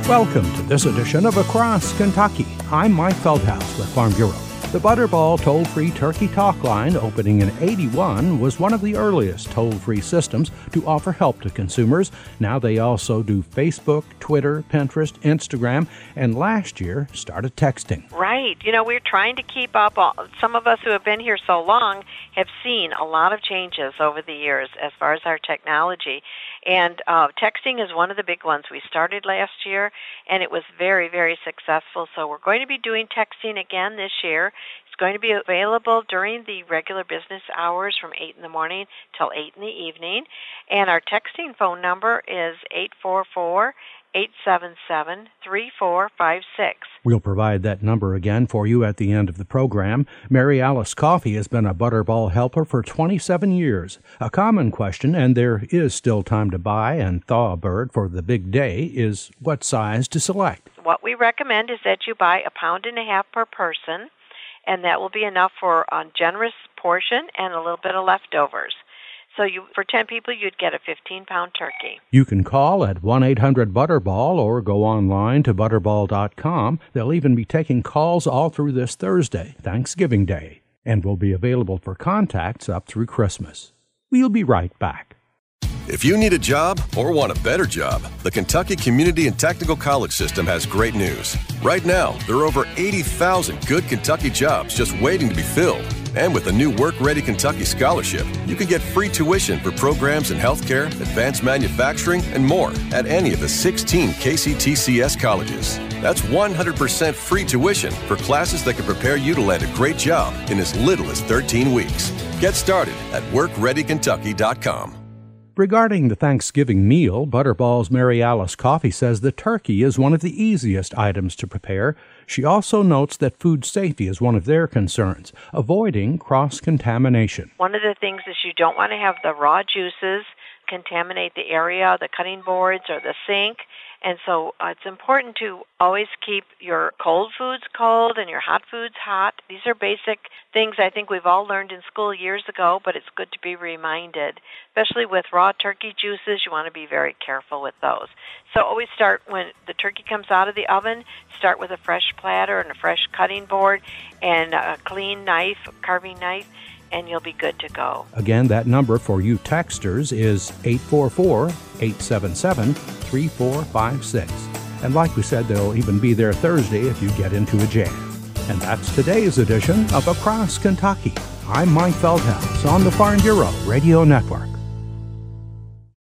Welcome to this edition of Across Kentucky. I'm Mike Feldhaus with Farm Bureau. The Butterball toll-free turkey talk line, opening in '81, was one of the earliest toll-free systems to offer help to consumers. Now they also do Facebook, Twitter, Pinterest, Instagram, and last year started texting. Right. We're trying to keep up. Some of us who have been here so long have seen a lot of changes over the years as far as our technology. And texting is one of the big ones. We started last year, and it was very, very successful. So we're going to be doing texting again this year. It's going to be available during the regular business hours from 8 in the morning till 8 in the evening. And our texting phone number is 844-877-3456. We'll provide that number again for you at the end of the program. Mary Alice Coffee has been a Butterball helper for 27 years. A common question, and there is still time to buy and thaw a bird for the big day, is what size to select. What we recommend is that you buy 1.5 pounds per person, and that will be enough for a generous portion and a little bit of leftovers. So for 10 people, you'd get a 15-pound turkey. You can call at 1-800-BUTTERBALL or go online to butterball.com. They'll even be taking calls all through this Thursday, Thanksgiving Day, and will be available for contacts up through Christmas. We'll be right back. If you need a job or want a better job, the Kentucky Community and Technical College System has great news. Right now, there are over 80,000 good Kentucky jobs just waiting to be filled. And with the new Work Ready Kentucky Scholarship, you can get free tuition for programs in healthcare, advanced manufacturing, and more at any of the 16 KCTCS colleges. That's 100% free tuition for classes that can prepare you to land a great job in as little as 13 weeks. Get started at WorkReadyKentucky.com. Regarding the Thanksgiving meal, Butterball's Mary Alice Coffee says the turkey is one of the easiest items to prepare. She also notes that food safety is one of their concerns, avoiding cross-contamination. One of the things is you don't want to have the raw juices contaminate the area, the cutting boards, or the sink. And so it's important to always keep your cold foods cold and your hot foods hot. These are basic things I think we've all learned in school years ago, but it's good to be reminded. Especially with raw turkey juices, you want to be very careful with those. So always start when the turkey comes out of the oven, start with a fresh platter and a fresh cutting board and a clean knife, carving knife, and you'll be good to go. Again, that number for you texters is 844-877-3456. And like we said, they'll even be there Thursday if you get into a jam. And that's today's edition of Across Kentucky. I'm Mike Feldhaus on the Farm Bureau Radio Network.